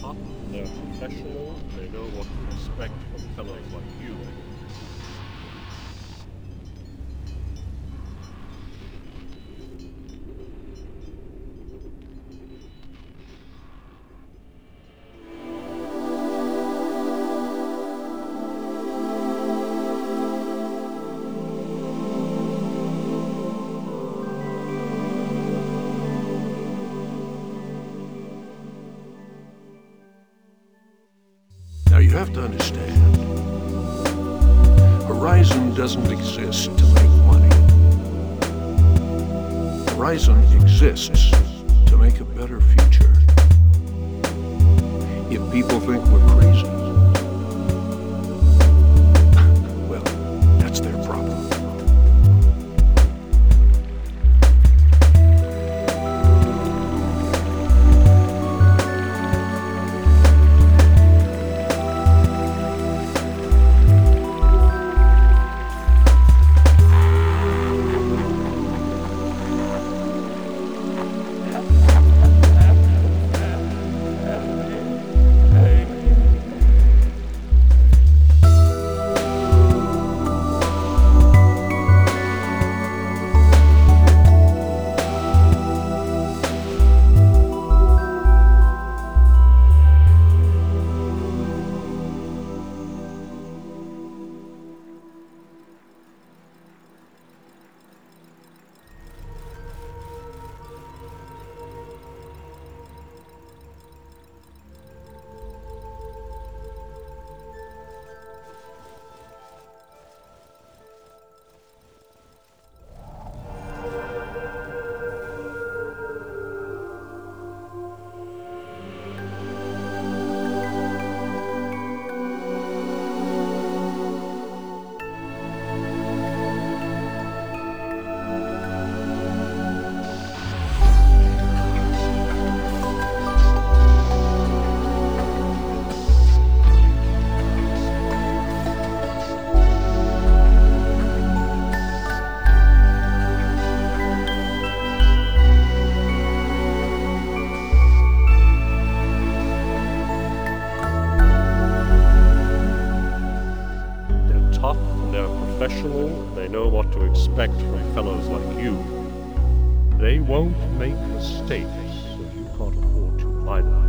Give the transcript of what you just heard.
tough, they're professional, they know what to expect from fellows like you. Now you have to understand, Horizon doesn't exist to make money. Horizon exists to make a better future. If people think we're crazy, well, that's their problem. Tough, they're professional, they know what to expect from fellows like you. They won't make mistakes, so you can't afford to either.